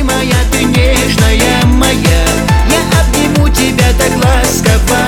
моя, ты нежная моя. Я обниму тебя так ласково.